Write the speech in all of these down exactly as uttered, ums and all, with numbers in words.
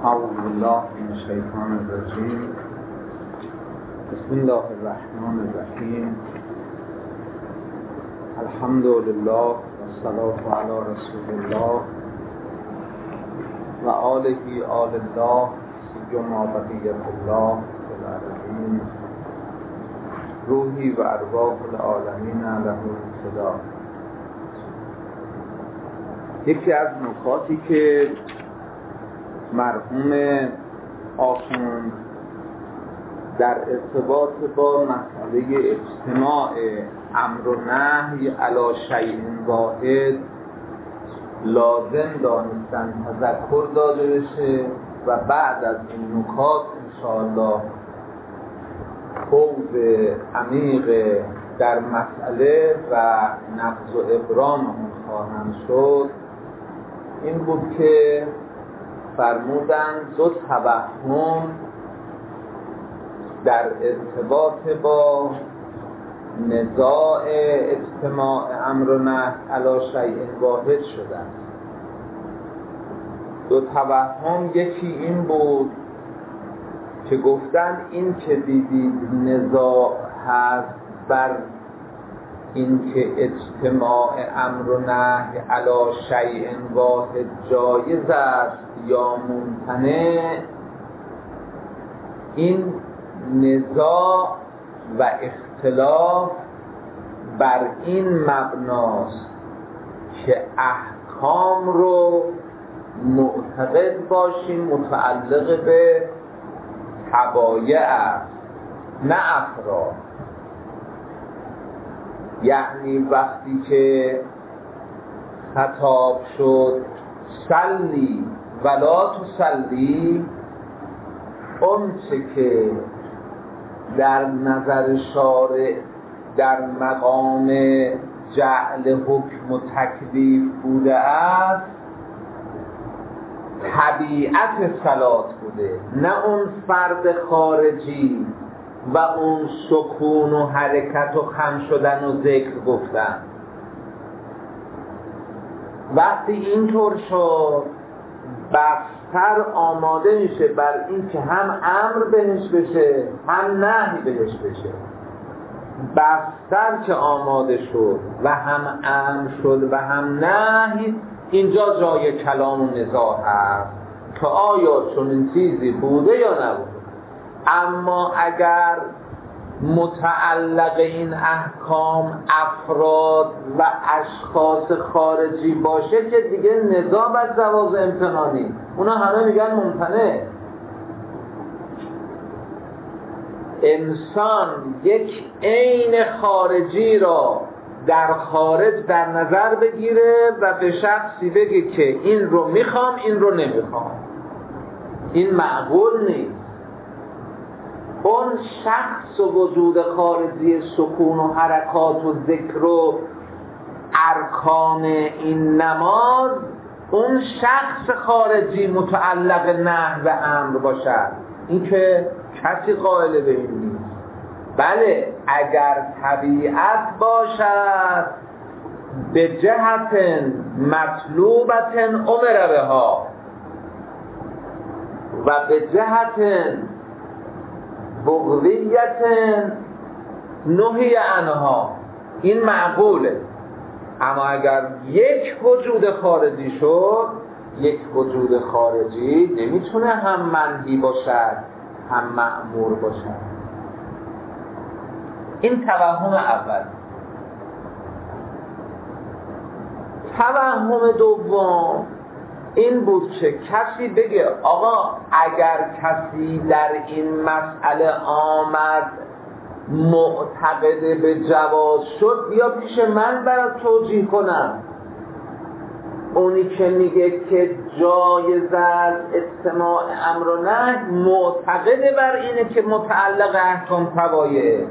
اعوذ بالله من الشیطان الرجیم. بسم الله الرحمن الرحیم. الحمد لله والصلاة علی رسول الله و آله آل الله سیما بقیت الله فی الارضین روحی و ارواح العالمین له الفدا. یکی از نکاتی که مرحوم آخوند در ارتباط با مسئله اجتماع امر و نهی علی شیء واحد لازم دانستن تذکر داده بشه و بعد از این نکات انشاءالله فوز عمیق در مسئله و نقض و ابرام اون خواهم شد. این بود که فرمودن دو توهم در ارتباط با نزاع اجتماع امر و نهی علی شیء واحد شدن. دو توهم یکی این بود که گفتن این که دیدید نزاع هست بر این که اجتماع امر و نهی علی شیء واحد جایز است یا ممتنع، این نزاع و اختلاف بر این مبناست که احکام رو معتقد باشیم متعلق به تبایع است نه افراد. یعنی وقتی که خطاب شد صلی ولا تصلی، اون چه که در نظر شارع در مقام جعل حکم و تکلیف بوده است طبیعت صلات بوده، نه اون فرد خارجی و اون سکون و حرکت و خم شدن و ذکر گفتن. وقتی اینطور شد بستر آماده میشه بر این که هم امر بهش بشه هم نهی بهش بشه. بستر که آماده شد و هم امر شد و هم نهی، اینجا جای کلام و نزاع هست که آیا چنین چیزی بوده یا نبوده. اما اگر متعلق این احکام افراد و اشخاص خارجی باشه که دیگه نزاع بر جواز امتنانی، اونا همه میگن ممتنع. انسان یک عین خارجی را در خارج در نظر بگیره و به شخصی بگه که این رو میخوام این رو نمیخوام، این معقول نیست. اون شخص و وجود خارجی سکون و حرکات و ذکر و ارکان این نماز، اون شخص خارجی متعلق نهی و امر باشد، این که کسی قائل به این نیست. بله اگر طبیعت باشد به جهت مطلوبت امر بها و به جهت بغضیت نهی عنها، این معقوله. اما اگر یک وجود خارجی شد، یک وجود خارجی نمیتونه هم منهی باشد هم مأمور باشد. این توهم اول. توهم دوم این بود که کسی بگه آقا اگر کسی در این مسئله آمد معتقد به جواز شد، بیا پیش من برات توجیه کنم. اونی که میگه که جایز است اجتماع امر و نهی معتقد بر اینه که متعلق احکام تبایع،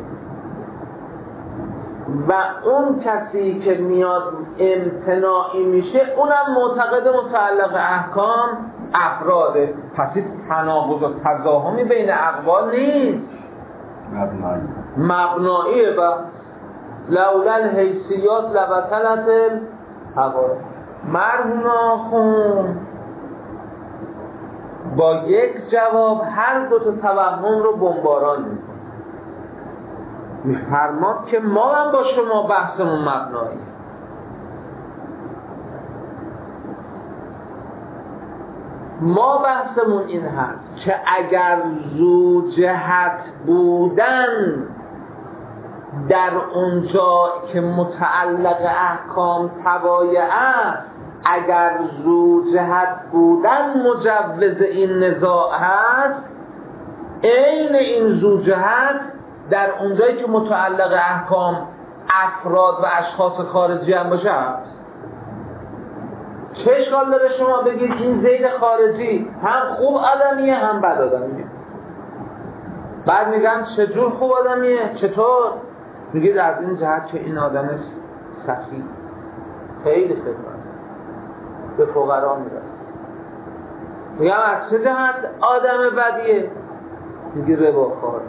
و اون کسی که میاد امتناعی میشه اونم معتقد متعلق احکام افراده. پس تناقض و تضاهمی بین اقوال نیست، مبنایی مبناییه. و لولا الحیثیات لبطلت الحقایق. مرحوم آخوند با یک جواب هر دو تا توهم رو بمباران میکنه. میفرماد که ما هم با شما بحثمون مبنایی، ما بحثمون این هست که اگر ذو جهت بودن در اونجا که متعلق احکام تبایع است، اگر ذو جهت بودن مجوز این نزاع هست، عین این ذو جهت در اونجایی که متعلق احکام افراد و اشخاص خارجی هم باشه هست. چه اشکال داره شما بگید این زید خارجی هم خوب آدمیه هم بد آدمیه؟ بعد میگن چجور خوب آدمیه؟ چطور؟ میگید از این جهت که این آدم سخی خیلی خدمت به فقرا میرسه. میگم از چه جهت آدم بدیه؟ میگی رباخوار.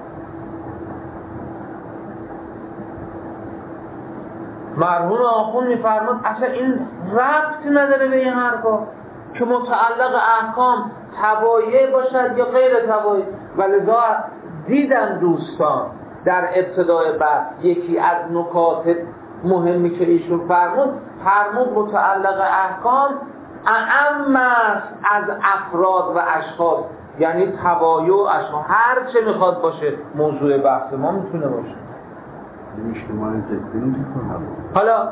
مرحوم آخوند میفرماد اصلا این ربطی نداره به این حرفا که متعلق احکام تبایع باشد یا غیر تبایع. ولذا دیدن دوستان در ابتدای بحث یکی از نکات مهمی که ایشون فرمود فرمود متعلق احکام اعم است از افراد و اشخاص، یعنی تبایع و اشخاص هر چه میخواد باشه موضوع بحث ما میتونه باشه. حالا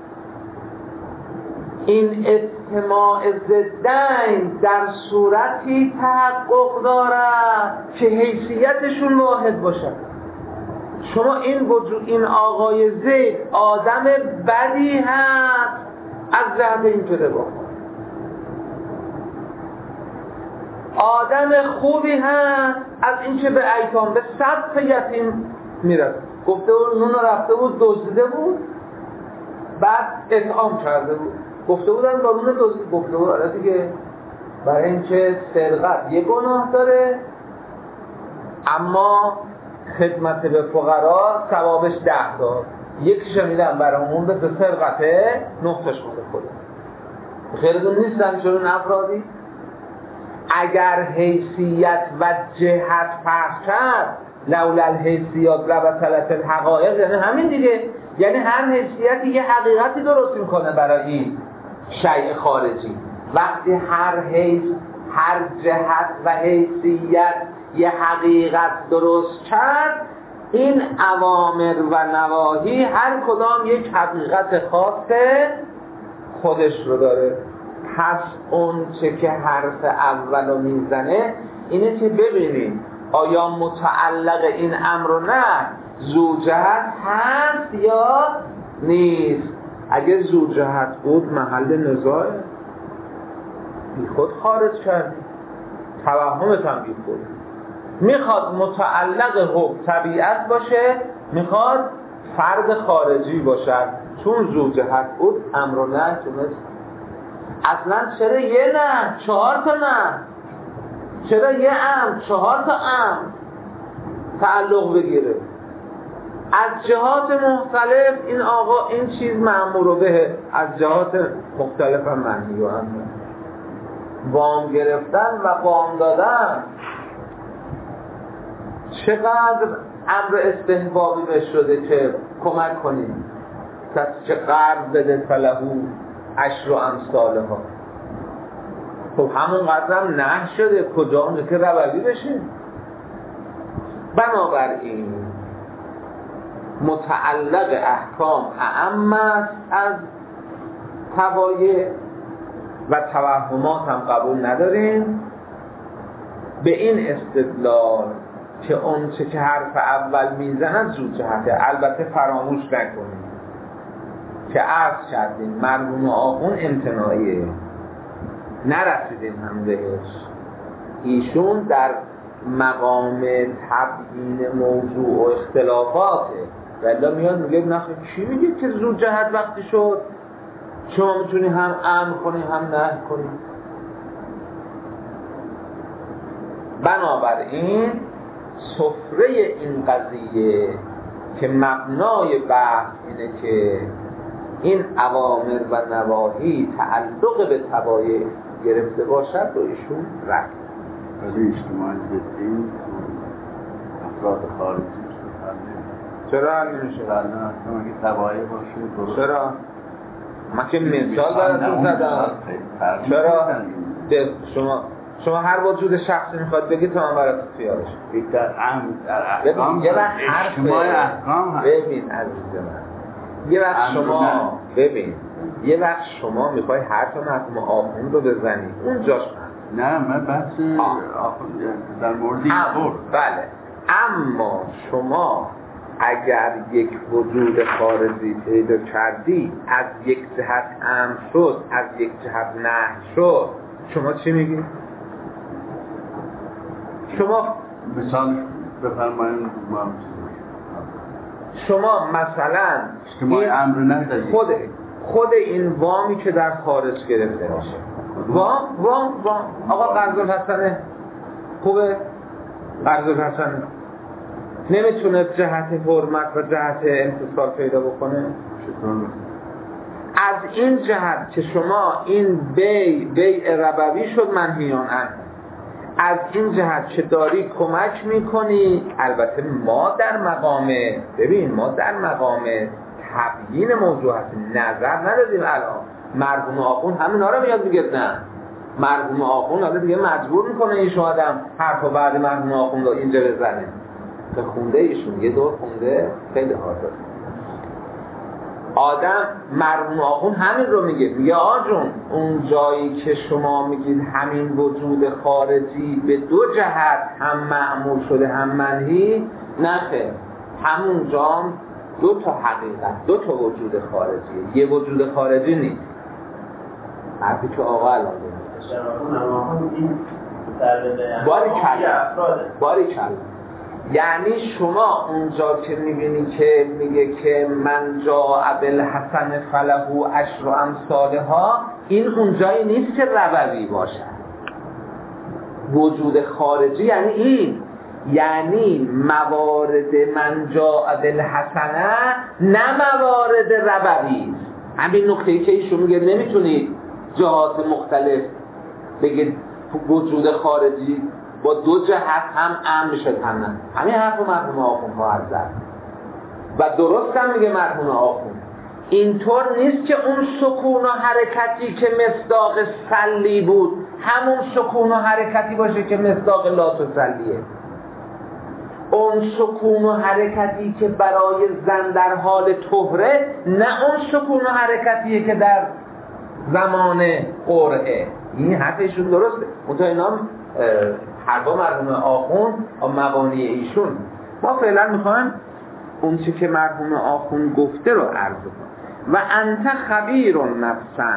این اجتماع ضدین در صورتی تحقق دارد که حیثیتشون واحد باشد. شما این وجود این آقای زید آدم بدی هست از جهت این که ربا، آدم خوبی هست از این که به ایتام به صد یتیم میرد. گفته بود نون رفته بود دزدیده بود بعد اطعام کرده بود. گفته بودن با نون دزدید. گفته بود آره دیگه، برای اینکه سرقت یه گناه داره اما خدمت به فقرا ثوابش ده دار. یکیشو میدم برامون به سرقته نقطش بوده خود. خیلیتون نیستن چون افرادی اگر حیثیت و جهت فرق کرد لولا الحیثیات لبطلت الحقایق، یعنی همین دیگه، یعنی هر حیثیتی یه حقیقتی درست میکنه برای این شیء خارجی. وقتی هر حیث هر جهت و حیثیت یه حقیقت درست کرد، این اوامر و نواهی هر کدام یک حقیقت خاص خودش رو داره. پس اون چه که حرف اولو میزنه اینه که ببینیم آیا متعلق این امر نه ذو جهت هست یا نیست. اگه ذو جهت بود محل نزاعه، بی خود خارج کردی، توهمت هم بی خود. میخواد متعلق حب طبیعت باشه، میخواد فرد خارجی باشد، چون ذو جهت بود امر نه تونست. اصلا چرا یه نه چهار تا نه، چرا یه امر چهار تا امر تعلق بگیره؟ از جهات مختلف این آقا این چیز مأمور به، از جهات مختلف هم منهی و امر. وام گرفتن و وام دادن چقدر امر استحبابی بهش شده که کمک کنیم. کسی که قرض بده فلهو عشر و امثاله ها، خب همون قدرم نه شده، کجا اونجا که ربوی بشه. بنابراین متعلق احکام اعم است از تبایع و توهمات هم قبول نداریم به این استدلال که اون چه که حرف اول میزند ذو جهته. البته فراموش نکنیم که عرض کردیم مرحوم آخوند امتناعیه، نرسیدیم هم بهش. ایشون در مقام تبیین موضوع و اختلافاته، ولی میاد میگه نخیر چی میگه که ذو جهت وقتی شد شما میتونی هم امر کنی هم نهی کنی. بنابراین سفره این قضیه که مبنای بحث اینه که این اوامر و نواهی تعلق به تبایع گرفته باشد و ایشون رد مسئله اجتماعی ضدی افراد خارجی چرا حل نمیشه؟ حل نمیشه اگه تبعیه باشه درست. چرا؟ من که مثال براتون زدم. چرا؟ شما شما هر وجود شخصی میخواد بگید تا من براتون خیالش در احکام یه وقت اجتماعی احکام هست. ببین عزیز من، یه وقت شما ببین یه وقت شما میخوای حرف مرحوم آخوند رو بزنی اونجاش من نه من بحث آخوند در مورد این طور. بله، اما شما اگر یک وجود خارجی پیدا کردی از یک جهت امر شد از یک جهت نهی شد، شما چی میگی؟ شما مثال بفرمایید. شما مثلا اجتماعی امر ندارید. خود خود این وامی که در خارج گرفته میشه، وام وام وام آقا قرض الحسنه خوبه، قرض الحسنه نمیتونه جهت حرمت و جهت امتصال پیدا بکنه. از این جهت که شما این بی بیع ربوی شد منهیان عنه، از این جهت که داری کمک میکنی. البته ما در مقام ببین ما در مقام تبیین موضوع هست، نظر ندادیم. الان مرحوم آخوند همینا رو میاد میگه نه، مرحوم آخوند حالا دیگه مجبور میکنه این شادم حرفا بعد مرحوم آخوند رو اینجا بزنه. که خونده ایشون یه دور خونده خیلی حاضر آدم. مرحوم آخوند همین رو میگه، میگه آجون اون جایی که شما میگید همین وجود خارجی به دو جهت هم معمول شده هم منهی، نخه همون جام دو تا حقیقت دو تا وجود خارجیه، یه وجود خارجی نیست. حرفی که آقا الان میگه باری کلا باری کلا یعنی شما اونجا که میبینی که میگه که من جاء بالحسن فله عشر امثالها، این اونجایی نیست که ربوی باشه. وجود خارجی یعنی این، یعنی موارد من جاء بالحسنه نه موارد ربوی. همین نکته‌ای که ایشون میگه نمیتونید جهات مختلف بگید وجود خارجی با دو جهت هم امر میشه هم نه. همین حرف مرحوم آخوند ها از زد و درست هم میگه مرحوم آخوند. اینطور نیست که اون سکون و حرکتی که مصداق سلی بود همون سکون و حرکتی باشه که مصداق لات و سلیه. اون سکون و حرکتی که برای زن در حال طهره نه اون سکون و حرکتیه که در زمان قرعه. این حرفشون درسته. منتها اینا حرفا مرحوم آخوند و مبانی ایشون. ما فعلا میخوایم اون چی که مرحوم آخوند گفته رو عرض کنیم. و انت خبیر نفسن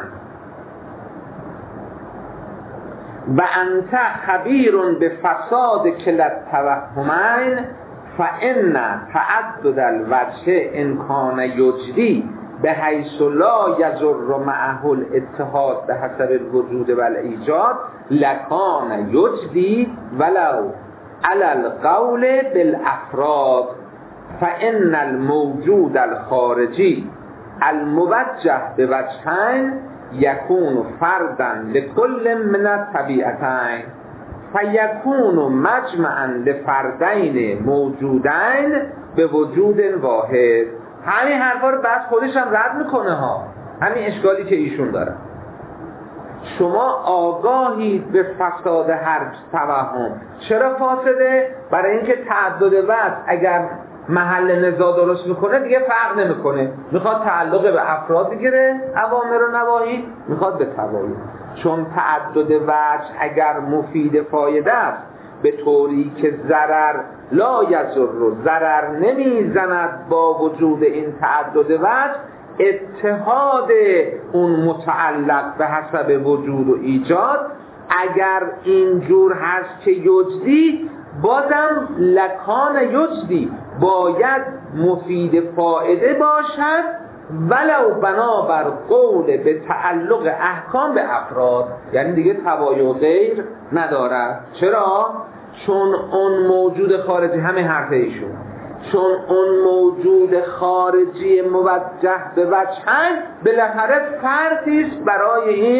و انت خبیر به فساد کلت توهمین فان تعدد الوجه امکان یجری به حیث لا یضر معه الاتحاد به حسب الوجود و الایجاد لکان یجدی ولو علی القول بالافراد فان الموجود الخارجی الموجه به وجهین یکون فردا لكل من الطبیعتین فیکون مجمعا لفردین موجودین به وجود واحد. همین حرفا رو بعد خودش هم رد میکنه ها، همین اشکالی که ایشون داره. شما آگاهید به فساد هر توهم. چرا فاسده؟ برای اینکه تعدد وجه اگر محل نزاع درست میکنه دیگه فرق نمیکنه، میخواد تعلق به افراد بگیره اوامر و نواهی، میخواد به توابع. چون تعدد وجه اگر مفید فایده است به طوری که ضرر لا یضر ضرر نمیزند با وجود این تعدد وجه، اتحاد اون متعلق به حسب وجود و ایجاد اگر اینجور هست که یجدی، بازم لکان یجدی باید مفید فایده باشد ولو بنابر قول به تعلق احکام به افراد، یعنی دیگه تباین و غیر ندارد. چرا؟ چون اون موجود خارجی، همه حرف ایشون، چون اون موجود خارجی موجه به وجهن بالاخره فرضی است برای این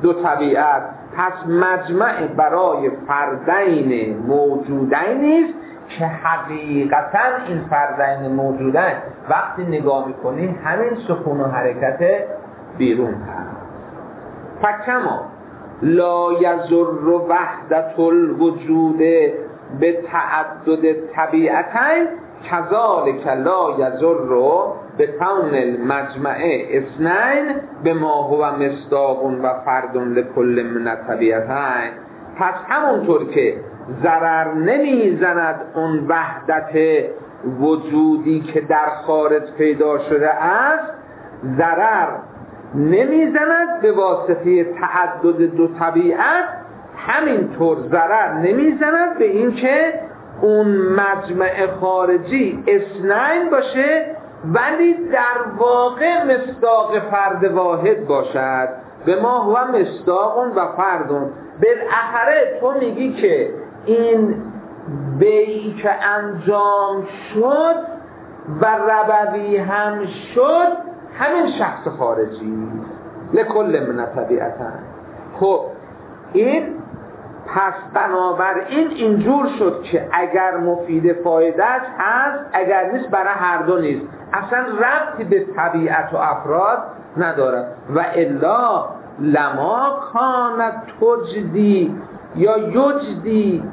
دو طبیعت، پس مجمع برای فردین موجودین نیست که حقیقتا این فردین موجودین وقتی نگاه میکنی همین سکون و حرکت بیرون هست. فکما لا یضر وحدت الوجود به تعدد طبیعتین کذالک لا یضر به کون المجمع اثنین به ما هو مصداق و فرد لکل من الطبیعتین. پس همونطور که ضرر نمیزند اون وحدت وجودی که در خارج پیدا شده است، ضرر نمیزند به واسطه تعدد دو طبیعت، همینطور ضرر نمیزند به این که اون مجمع خارجی اثنین باشه ولی در واقع مصداق فرد واحد باشد. به ما هو مصداق و فردون. بالاخره تو میگی که این بیعی که انجام شد و ربوی هم شد همین شخص خارجی لکل من طبیعتن. خب این پس بنابراین اینجور شد که اگر مفید فایدهش هست، اگر نیست برای هر دو نیست، اصلا ربطی به طبیعت و افراد ندارد. و الا لما کانت تجدی یا یجدی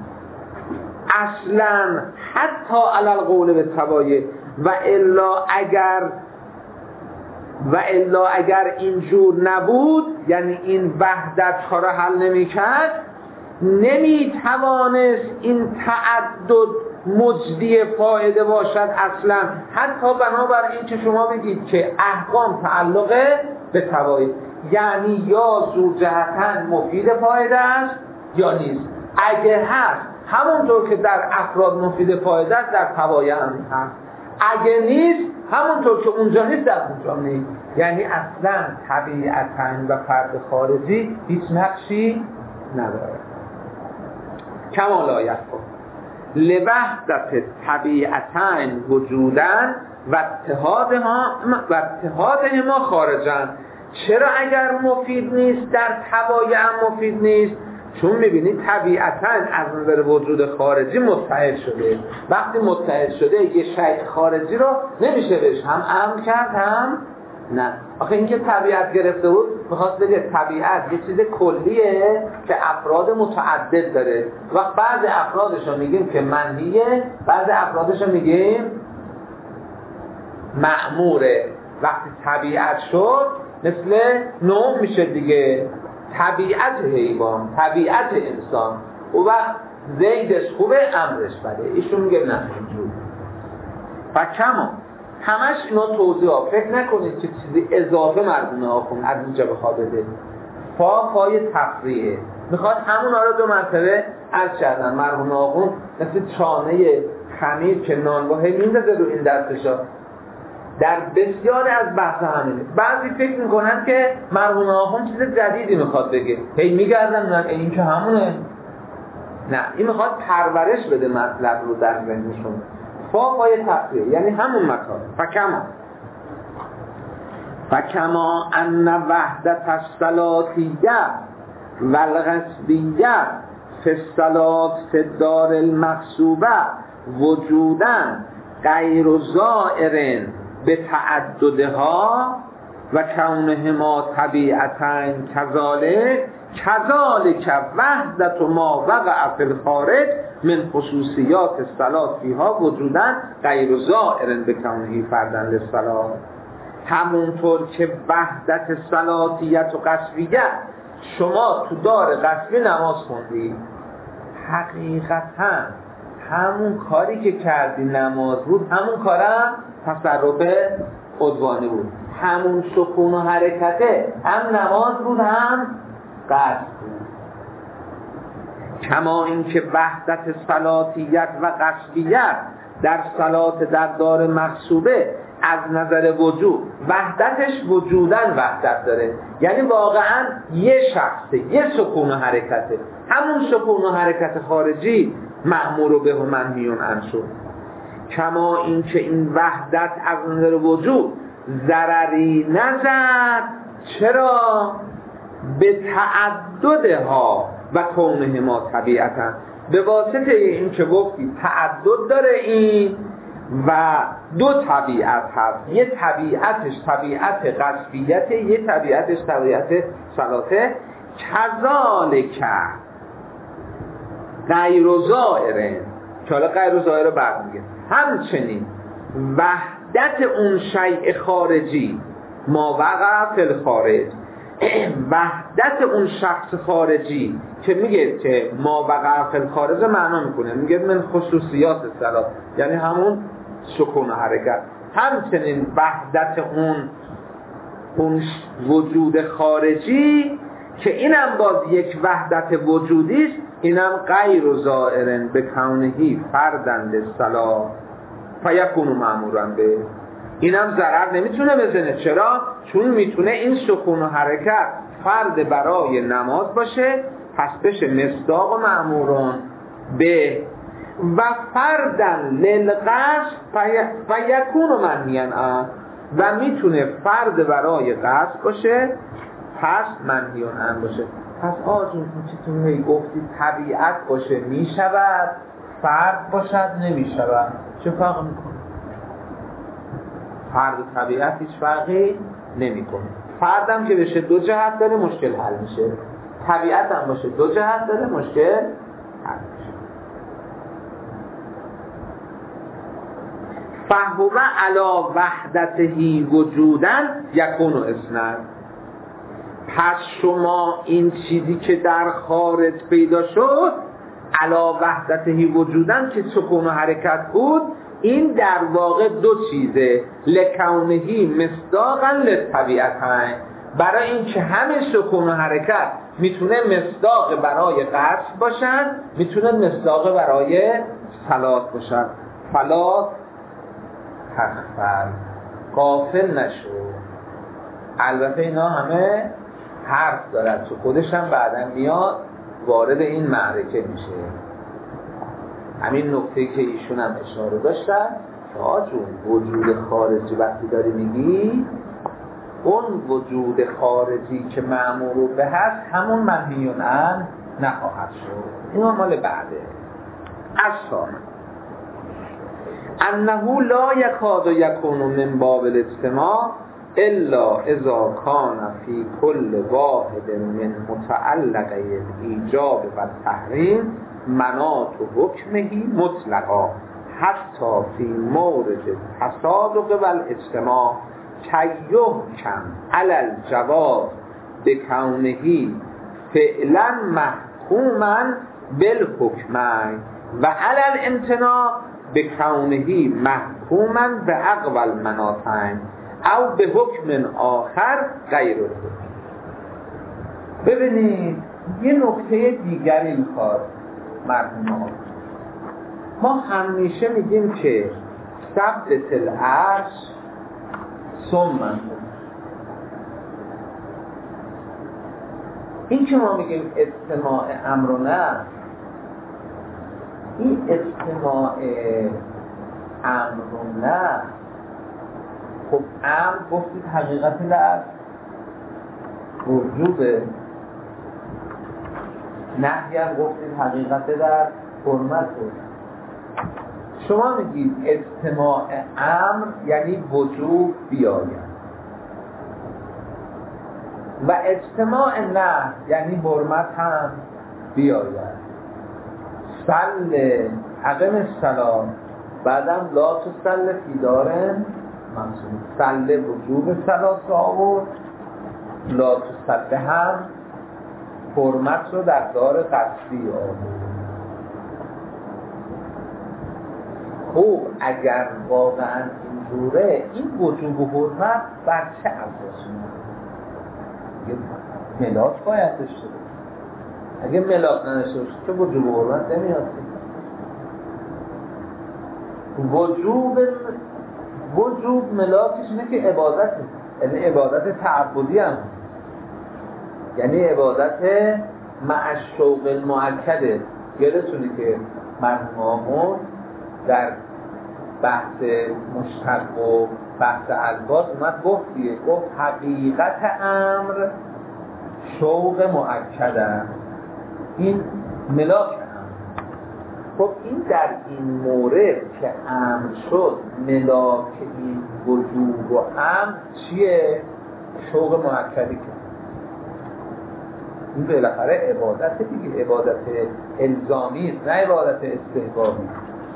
اصلا حتی علی القول به تبایه و الا اگر و الا اگر اینجور نبود، یعنی این وحدت ها را حل نمی کرد، نمی توانست این تعدد مجدی فایده باشد اصلا، حتی بنابر این که شما بگید که احکام تعلق به تبایه، یعنی یا زوجهتن مفید فایده است یا نیست. اگه هست همونطور که در افراد مفید فایده است در تبایه هم هست، اگه نیست همونطور که اونجا نیست در اونجا نیست. یعنی اصلا طبیعتن و فرد خارجی هیچ نقشی نداره. کما لا یکون لوحدت طبیعتن وجودن و اتحادها و اتحادهما خارجن. چرا اگر مفید نیست در تبایع هم مفید نیست؟ چون میبینید طبیعتاً از نظر وجود خارجی متحد شده. وقتی متحد شده یه شیء خارجی رو نمیشه بهش هم امر کرد هم نه. آخه اینکه طبیعت گرفته بود میخواست بگه طبیعت یه چیز کلیه که افراد متعدد داره. وقت بعض افرادش رو میگیم که منهیه، بعض افرادش رو میگیم مأموره. وقتی طبیعت شد مثل نوع میشه دیگه، طبیعت حیوان، طبیعت انسان. و وقت زیدش خوبه امرش بده، ایشون میگه نه اینجور. و کما همش اینا توضیح ها، فکر نکنید که چیزی اضافه مردونه ها کن از اینجا بخواه بده. فا فای تفریعه، میخواد همون ها رو دو مرتبه عرض کردن. مرحوم آقون مثل چانه خمیر که نان با هی میندازه رو این دستشا. در بسیاری از بحث همینه. بعضی فکر میکنن که مرحوم آقون چیز جدیدی میخواد بگه، هی میگردن نه این که همونه. نه، این میخواد پرورش بده مطلب رو در ذهنشون. فا فای تفریع یعنی همون مکان. فکما فکما ان وحدت الصلاتیه و الغصبیه فی الصلات فی الدار المغصوبه وجودن غیر زائر به تعددها و کونهما طبیعتن کذالک کذالک وحدت ما وقع فی الخارج من خصوصیات الصلاة فیها وجودن غیر زائر به کونه فردن للصلاة. همونطور که وحدت صلاتیت و قصبیت شما تو دار قصبی نماز خوندید، حقیقتا همون کاری که کردی نماز بود، همون کارم تصرف عدوانی بود. همون سکون و حرکته هم نماز بود هم قصد بود. کما اینکه وحدت صلاتیت و قصبیت در صلات در دار مغصوبه از نظر وجود وحدتش وجودن وحدت داره، یعنی واقعا یه شخصه، یه سکون و حرکته. همون سکون و حرکت خارجی مأمور به و منهیون عنه شد. کما اینکه این وحدت از نظر وجود ضرری نزد. چرا؟ به تعددها و کونه ما طبیعتا، به واسطه این که گفتی تعدد داره این و دو طبیعت هست، یه طبیعتش طبیعت قصفیت، یه طبیعتش طبیعت صلاته. کذالک غیر ظاهره، که حالا غیر ظاهره بعد میگه همچنین وحدت اون شیء خارجی ما وقع فی الخارج، وحدت اون شخص خارجی که میگه که ما وقع فی الخارج معنا میکنه، میگه من خصوصیات صلاح یعنی همون سکون و حرکت. همچنین وحدت اون اون وجود خارجی که اینم باز یک وحدت وجودی است، اینم غیر و ظاهرن به کونهی فردن للصلاح فیکون مأمورن به، اینم ضرر نمیتونه بزنه. چرا؟ چون میتونه این سکون و حرکت فرد برای نماز باشه، پس بشه مصداق و مأمورون به، و فردن للقصد فیکون منهیان عنه، و میتونه فرد برای قصد باشه پس منهیان عنه باشه. پس آجون چطور هی گفتی طبیعت باشه میشود، فرد باشد نمیشود، چه فرق میکنه؟ فرد و طبیعت هیچ فرقی نمیکنه. فردم که بشه دو جهت داره مشکل حل میشه، طبیعت هم باشه دو جهت داره مشکل حل میشه. فهو علی وحدته وجودن یکون و اثنان، پس شما این چیزی که در خارج پیدا شد علی وحدته وجودن که سکون و حرکت بود، این در واقع دو چیزه، لکونهی مصداقا للطبیعتین، برای این که همه سکون و حرکت میتونه مصداق برای قصد باشن، میتونه مصداق برای صلات باشن. فلا تغفل، غافل نشو. البته اینا همه حرف دارد که خودش هم بعدا میاد وارد این معرکه میشه. همین نکته که ایشون هم اشاره داشتن که آجون وجود خارجی وقتی داری میگی، اون وجود خارجی که مأمور به هست همون منهیون عنه نخواهد شد. این مال بعده. اصلا انه لا یکاد یکون من باب الاجتماع الا اذا کان فی کل واحد من متعلقه ایجاب و تحریم مناط و حکمهی مطلقا حتی فی مورد تصادق و الاجتماع کیحکم علی الجواز بکونهی فعلا محکوما بالحکمین و علی الامتناع بکونهی محکوما به اقوى المناطین او به حکم آخر غیر الحکم. ببینید یه نکته دیگر این کار مرحوم، ما همیشه میگیم که ثبت العرش ثم، این که ما میگیم اجتماع امر و نهی، این اجتماع امر و نهی، خب امر گفتید حقیقتی در وجوبه، نهی هم گفتید حقیقت در حرمته. شما میگید اجتماع امر یعنی وجوب بیاید و اجتماع نهی یعنی حرمت هم بیاید. صل اقم الصلاة بعدم لا تصل فی دار منصوب، صل وجوب صلاة آورد، لا تصل هم حرمت رو در دار قصدی آورد. خب اگر واقعا اینجوره این وجوب و حرمت بر چه اساسی؟ ملاک باید داشته باشه. اگه ملاک نداشته باشه که وجوب و حرمت نمیاد. وجوب وجوب ملاکش اینه که عبادت، یعنی عبادت تعبدی هم، یعنی عبادت مع الشوق المؤکده. یادتونه که مرحومون در بحث مشتق و بحث الفاظ اومد گفت دیگه، گفت حقیقت امر شوق مؤکد است، این ملاک امر. خب این در این مورد که امر شد ملاک این وجوب و امر چیه؟ شوق مؤکدی که این بالاخره عبادت دیگه، عبادت الزامی نه عبادت استحبابی.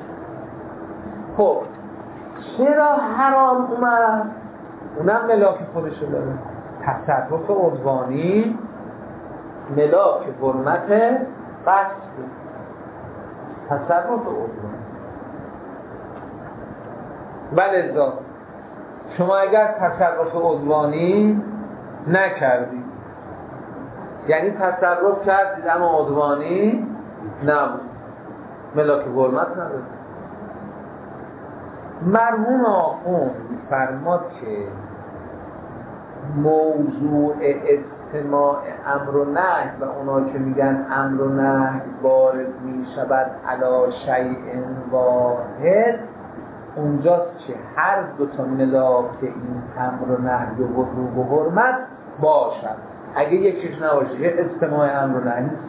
خب چرا حرام اومد؟ اونم ملاک خودشو داره. تصرف عدوانی ملاک حرمت قصد، تصرف عدوانی. ولذا شما اگر تصرف عدوانی نکردید، یعنی تصرف کردید اما عدوانی نبود، ملاک حرمت ندارید. مرحوم آخوند فرماد که موضوع استماع امر و نهی و اونا که میگن امر و نهی وارد میشود علی شیء واحد، اونجاست که هر دو تا ملاک این امر و نهی و وجوب و حرمت باشد. اگه یکیش نباشه استماع امر و نهی نیست.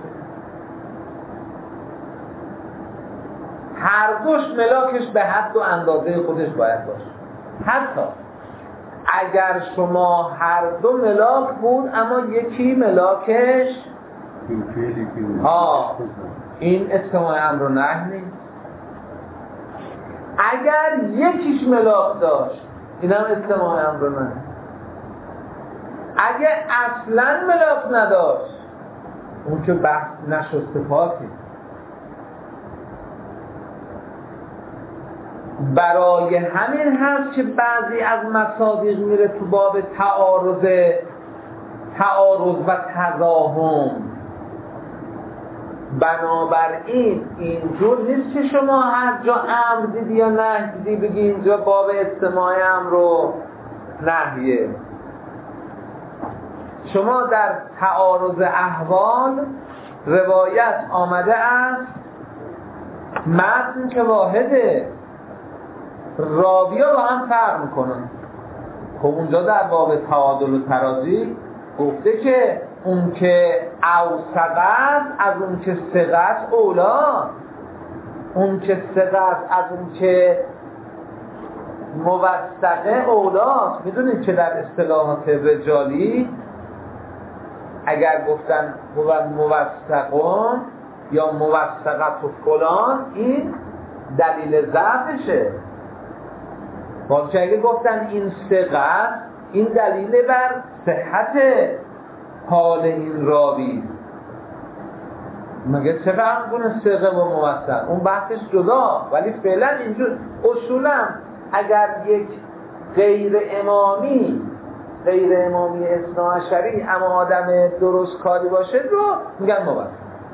هر دوش ملاکش به حد و اندازه خودش باید باشه. حتی اگر شما هر دو ملاک بود اما یکی ملاکش ها این استماع امر و نهی نیست. اگر یکیش ملاک داشت اینم استماع امر و نهی. اگه اصلا ملاک نداشت اون که بحث نشسته پاکی. برای همین هست که بعضی از مصادیق میره تو باب تعارض تعارض و تضاهم. بنابراین اینجور نیست که شما هر جا امر دیدی یا نهی دیدی بگی اینجا باب استماع امر و نهیه. شما در تعارض احوال روایت آمده است متن که واحده، راوی‌ها با هم فرق میکنن. خب اونجا در باب تعادل و ترازی گفته که اون که اوثقت از اون که ثقت اولا، اون که ثقت از اون که موثقه اولاست. میدونید که در اصطلاحات رجالی اگر گفتن موثقون یا موثقت و فلان این دلیل ضعفشه. باشه اگه گفتن این ثقت این دلیل بر صحت حال این راوی. مگه چه فرق کنه ثقه و موثق؟ اون بحثش جدا. ولی فعلا اینجور اصولا اگر یک غیر امامی غیر امامی اثناعشری اما آدم درست کاری باشه رو میگن موثق.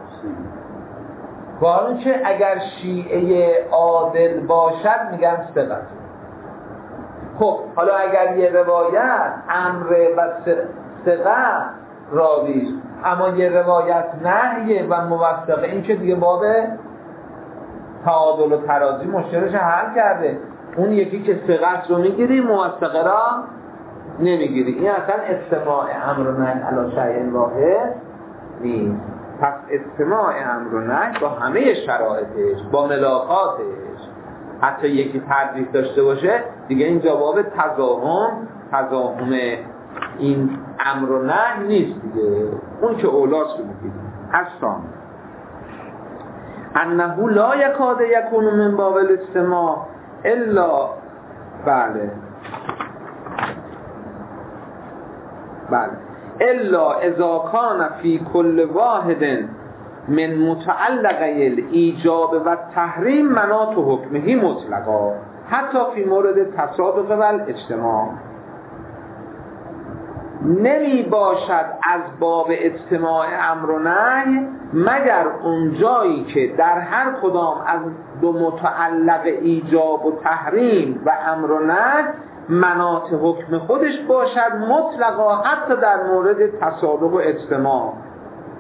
با که اگر شیعه عادل باشد میگن ثقت. خب حالا اگر یه روایت امر و ثقه راویش اما یه روایت نهیه و موثقه، این که دیگه باب تعادل و ترازی مشکلش حل کرده. اون یکی که ثقه رو میگیری موثقه را نمیگیری. این اصلا استماع امر و نهی علی شیء واحد نیست. پس استماع امر و نهی با همه شرایطش، با ملاکاتش، حتی یکی ترجیح داشته باشه دیگه این جواب تضاهم تضاهم این امر و نهی نیست دیگه. اون که اولاست رو میگیریم. اصلا انه لا یکاد یکون من باب الاستماع الا بله بله الا اذا کان فی کل واحد من متعلقه الایجاب و تحریم مناط و حکمهی مطلقا حتی فی مورد تصادق و الاجتماع. نمی باشد از باب اجتماع امر و نهی مگر اونجایی که در هر کدام از دو متعلق ایجاب و تحریم و امر و نهی مناط حکم خودش باشد مطلقا حتی در مورد تصادق و اجتماع.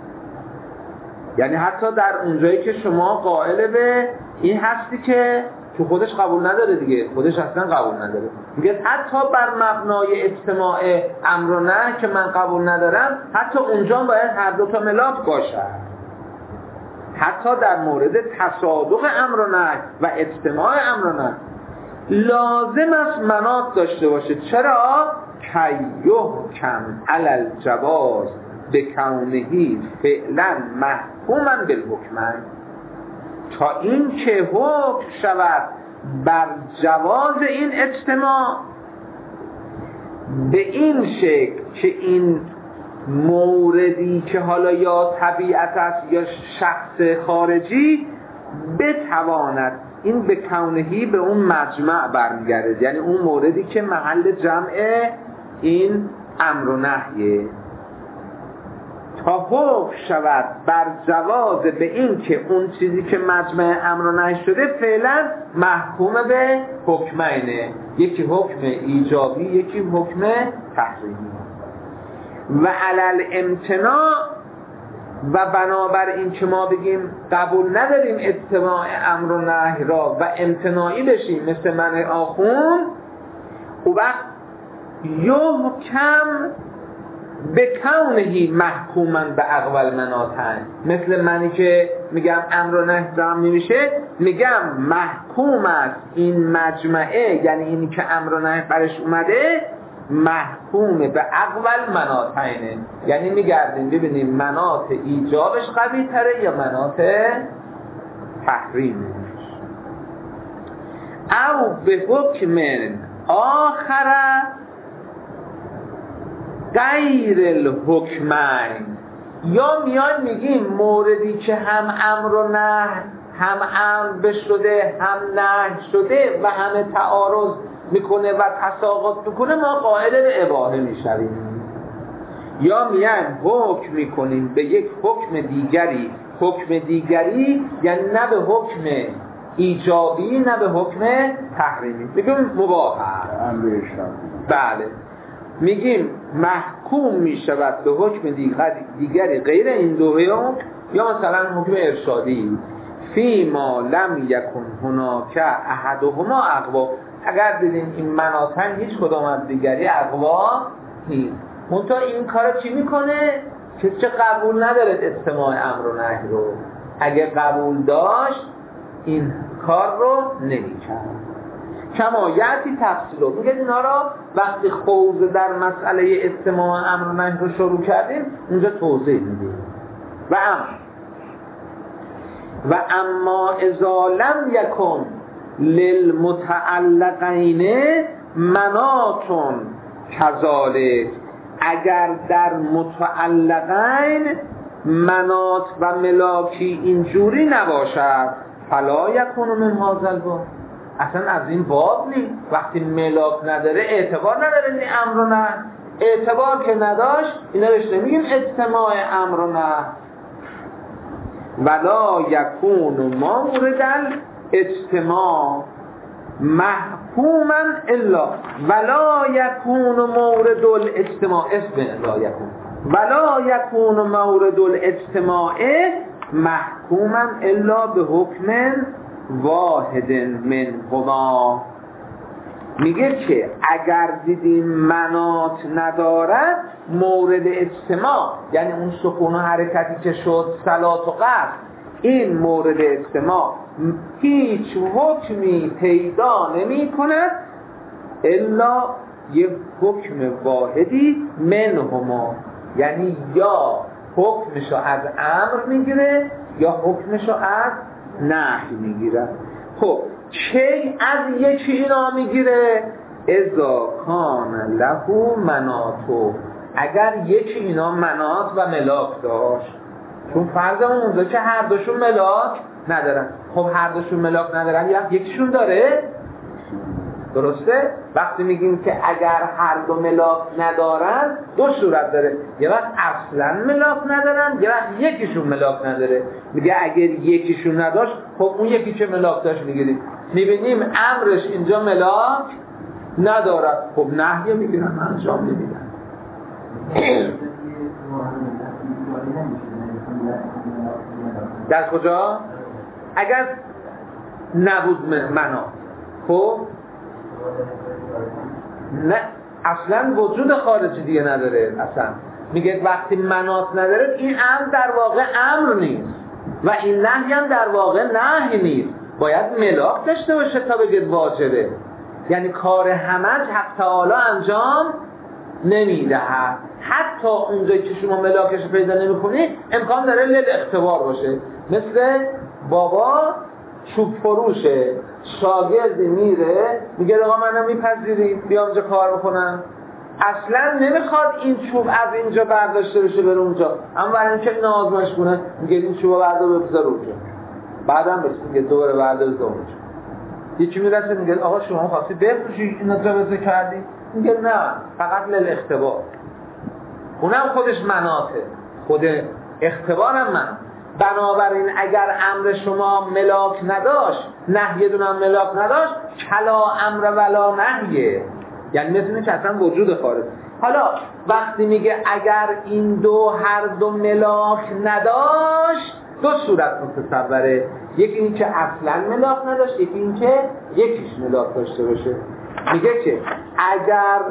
یعنی حتی در اونجایی که شما قائل به این هستی که تو خودش قبول نداره دیگه، خودش اصلا قبول نداره. میگه حتی بر مبنای اجتماع امر و نهی که من قبول ندارم، حتی اونجا باید هر دو تا ملاک باشد. حتی در مورد تصادق امر و نهی و اجتماع امر و نهی لازم است مناط داشته باشه. چرا؟ کیحکم علی الجواز بکونهی فعلا محکوما بالحکمین، تا این که حکم شود بر جواز این اجتماع به این شکل که این موردی که حالا یا طبیعت است یا شخص خارجی بتواند، این به کونهی به اون مجمع برمیگرده، یعنی اون موردی که محل جمع این امر و نهیه، تا حکم شود بر جواز به این که اون چیزی که مجمع امر و نهی شده فعلا محکوم به حکمینه، یکی حکم ایجابی یکی حکم تحریمی. و علل امتناع، و بنابر این که ما بگیم قبول نداریم اجتماع امر و نهی را و امتناعی بشیم مثل من آخون، او وقت یحکم به کونهی محکوما به اقوال مناطن، مثل منی که میگم امر و نهی دارم نمیشه، میگم محکوم است این مجمعه، یعنی اینی که امر و نهی برش اومده محکوم به اقوال مناطینه، یعنی میگردیم ببینیم مناط ایجابش قوی تره یا مناط تحریمش. او به حکم آخره غیر الحکمین، یا میان میگیم موردی که هم امر و نهی هم امر بشده هم نهی شده و همه تعارض میکنه و تساقط میکنه، ما قائل به اباحه میشویم. یا میان حکم میکنیم به یک حکم دیگری، حکم دیگری یعنی نه به حکم ایجابی نه به حکم تحریمی، میگیم مباح. بله، میگیم محکوم میشود به حکم دیگری غیر این دو حکم، یا مثلا حکم ارشادی فی ما لم یکن هناک احدهما اقوا، اگر دیدیم این مناطن هیچ کدام از دیگری اقوا نیست. منتها این کار چی میکنه؟ که چه قبول نداره اجتماع امر و نهی رو، اگه قبول داشت این کار رو نمی‌کرد. کما یعطی تفصیل، میگه اینا را وقتی خوض در مسئله اجتماع امر و نهی رو شروع کردیم اونجا توضیح میدیم. و ام و اما اذا لم یکن للمتعلقین مناطن کذالک، اگر در متعلقین مناط و ملاکی اینجوری نباشد فلا یکون من هذا الباب، اصلا از این باب نیست. وقتی ملاک نداره اعتبار نداره این امر و نهی، اعتبار که نداشت اینا بهش نمیگیم اجتماع امر و نهی. ولا یکون مورد الاجتماع محکوما الا، ولا یکون مورد الاجتماع اسم لا یکون، ولا یکون مورد الاجتماع محکوما الا به حکم واحد من هما. میگه که اگر دیدیم مناط ندارد مورد اجتماع، یعنی اون سکون و حرکتی که شد صلات و قصد، این مورد اجتماع هیچ حکمی پیدا نمی کند الا یک حکم واحدی من هما، یعنی یا حکمشو از امر میگیره یا حکمشو از نهی میگیره. خب چه از یکی اینا میگیره؟ اذا کان له مناطو، اگر یکی اینا مناط و ملاک داشت. چون فرضمون اونجا که هر دوشون ملاک ندارن. خب هر دوشون ملاک ندارن یا یکیشون داره، درسته؟ وقتی میگیم که اگر هر دو ملاک ندارن دو صورت داره، یه وقت اصلا ملاک ندارن یه وقت یکیشون ملاک نداره. میگه اگر یکیشون نداشت خب اون یکی چه ملاک داشت میگیریم، میبینیم امرش اینجا ملاک ندارد، خب نهی میگیرن انجام نمیدن. در کجا؟ اگر نبود منات. خب نه اصلا وجود خارجی دیگه نداره. اصلا میگه وقتی منات نداره این امر در واقع امر نیست و این نهی هم در واقع نهی نیست. باید ملاک داشته باشه تا بگه واجبه. یعنی کار همج حق تعالی انجام نمیدهد. حتی اونجایی که شما ملاکش پیدا نمی‌کنی امکان داره لیل اختبار باشه. مثل بابا چوب فروشه، شاگردی میره میگه آقا منو میپذیری بیا اونجا کار بکنم، اصلا نمیخواد این چوب از اینجا برداشته بشه بره اونجا، اما برای اینکه نازمش کنه میگه این چوبو بردار بذار اونجا، بعدم بهش میگه دوباره بردار بذار اونجا. یکی میرسه میگه آقا شما خواستی بفروشی اینو جابجا کردی؟ میگه نه فقط لیل اختبار. اونم خودش مناطه، خود اختبارم من. بنابراین اگر امر شما ملاک نداشت، نهی دونم ملاک نداشت، کلا امر ولا نهیه، یعنی مثل اینه که اصلا وجود خارج. حالا وقتی میگه اگر این دو هر دو ملاک نداشت، دو صورت متصوره، یکی این که اصلا ملاک نداشت، یکی این که یکیش ملاک داشته باشه. میگه که اگر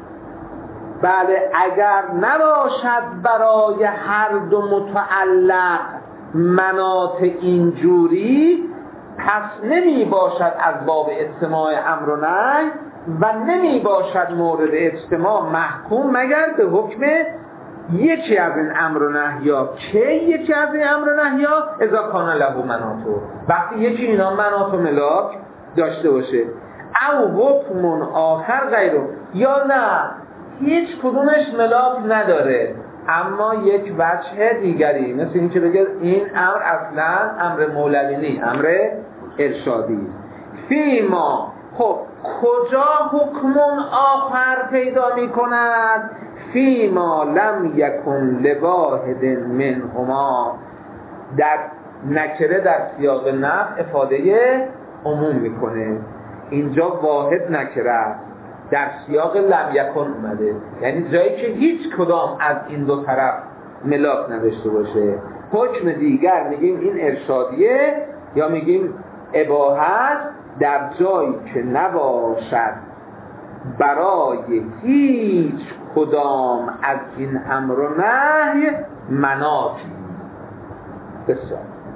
بله اگر نباشد برای هر دو متعلق مناط اینجوری، پس نمی باشد از باب اجتماع امر و نهی و نمی باشد مورد اجتماع محکوم مگر به حکم یکی از این امر و نهی‌ها. که یکی از این امر و نهی‌ها اذا کان له مناطو، وقتی یکی اینا مناط و ملاک داشته باشه. او حکم آخر غیره، یا نه هیچ کدومش ملاک نداره اما یک وجه دیگری، مثل این که بگه این امر اصلا امر مولوی نیست، امر ارشادی. فیما، خب کجا حکم آخر پیدا می کند؟ فیما لم یکن لواحد منهما، در نکره در سیاق نفی افاده عموم میکنه. اینجا واحد نکره در سیاق لم یکن اومده، یعنی جایی که هیچ کدام از این دو طرف ملاک نداشته باشه. حکم دیگر میگیم این ارشادیه یا میگیم اباحت، در جایی که نباشد برای هیچ کدام از این امر و نهی مناطی. بسیار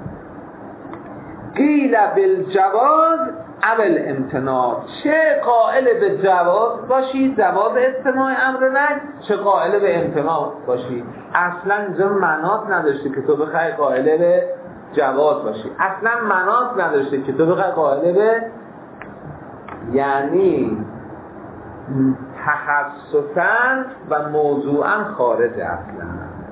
قیل بالجواز اول امتناع، چه قائل به جواز باشی، جواز استماع امر نهی، چه قائل به امتناع باشی. اصلا اینجا مناط نداشته که تو بخوای قائل به جواز باشی، اصلا مناط نداشته که تو بخوای قائل به، یعنی تخصصاً و موضوعاً خارج اصلا.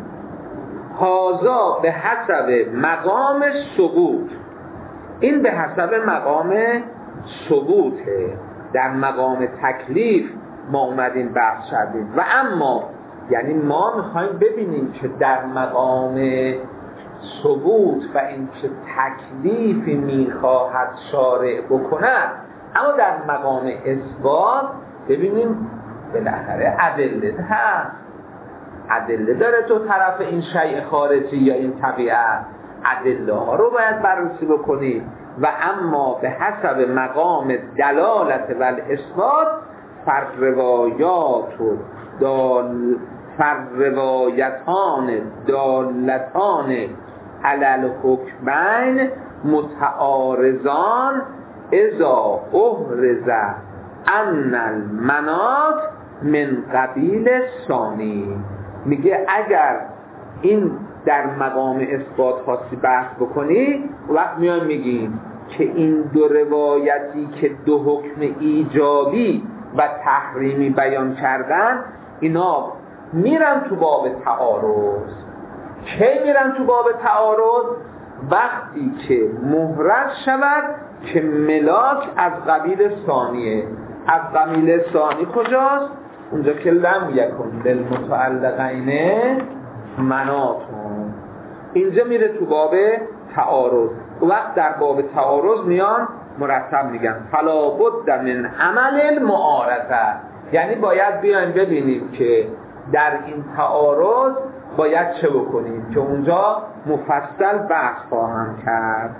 هازا به حسب مقام ثبوت، این به حسب مقام ثبوته. در مقام تکلیف ما اومدیم بحث کردیم و اما یعنی ما میخوایم ببینیم که در مقام ثبوت و این که تکلیفی میخواهد شارع بکند، اما در مقام اثبات ببینیم بالاخره ادله هست، ادله داره تو طرف این شیء خارجی یا این طبیعت، ادله ها رو باید بررسی بکنی. و اما به حسب مقام دلالت و الاثبات فرروایات و دال فرروایتان دالتان علی الحکمین متعارضان اذا احرز ان المناط من قبیل ثانی. میگه اگر این در مقام اثبات خاصی بحث بکنی، وقت میان میگیم که این دو روایتی که دو حکم ایجابی و تحریمی بیان کردن، اینا میرن تو باب تعارض. کی میرن تو باب تعارض؟ وقتی که محرز شود که ملاک از قبیل ثانیه. از قبیل ثانی کجاست؟ اونجا که لم یکن للمتعلقین مناطون، اینجا میره تو باب تعارض. وقت در باب تعارض میان مرتب میگن فلا بد من عمل المعارضه، یعنی باید بیایم ببینیم که در این تعارض باید چه بکنیم، که اونجا مفصل بحث خواهم کرد.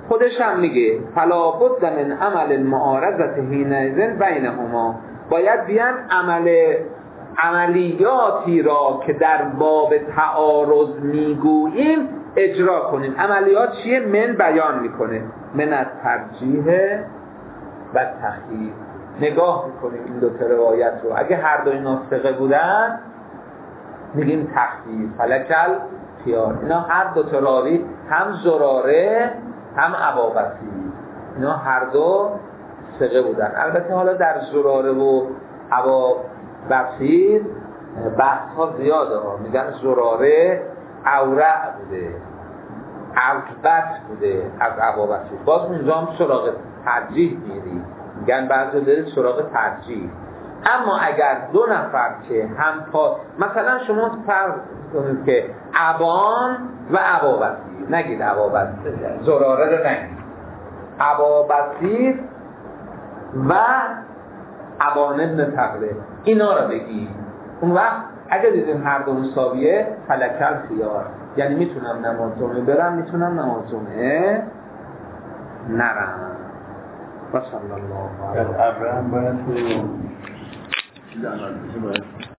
خودش هم میگه فلا بد من عمل المعارضه حینئذ بینهما، باید بیان عمل عملیاتی را که در باب تعارض میگوییم اجرا کنیم. عملیات چیه؟ من بیان میکنه من از ترجیح و تخییر. نگاه میکنیم این دو تا روایت رو، اگه هر دو اینا ثقه بودن میگیم تخییر فلکل خیار. اینا هر دو تا راوی، هم زراره هم ابابصیر، اینا هر دو ثقه بودن. البته حالا در زراره و ابابصیر بحث ها زیاده ها، میگن زراره اورع بوده، عقبت بوده از ابابصیر، باز اونجا هم سراغ ترجیح میری، میگن بعضی دارید سراغ ترجیح. اما اگر دو نفر که هم پا، مثلا شما فرض کنید که ابان و ابابصیر، نگید ابابصیر، زراره رو نگید، ابابصیر و ابان ابن تغلب، اینا رو بگید. اون وقت اگر دیدیم هر دو مساویه فلکل خیار، یعنی میتونم نماز جمعه برم، میتونم نماز جمعه نرم. و صلی الله علیه و ابراهیم باید